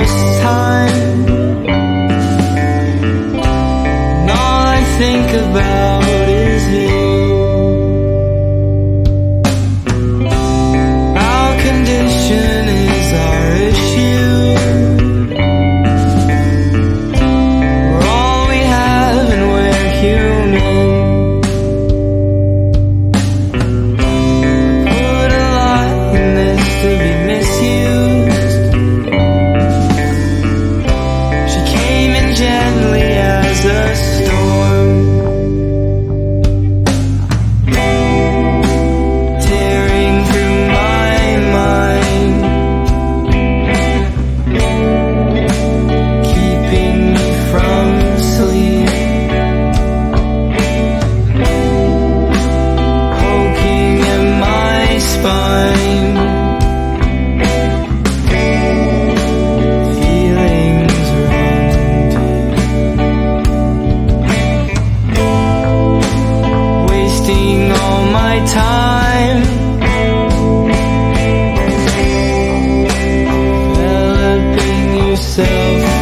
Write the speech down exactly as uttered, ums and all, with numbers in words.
first time. And all I think about is you. Our condition is our issue. We're all we have and we're human. Put a lot in this to be misused. She came in gently as a storm, tearing through my mind, keeping me from sleep, poking at my spine. Feelings run deep, wasting all my time, developing yourself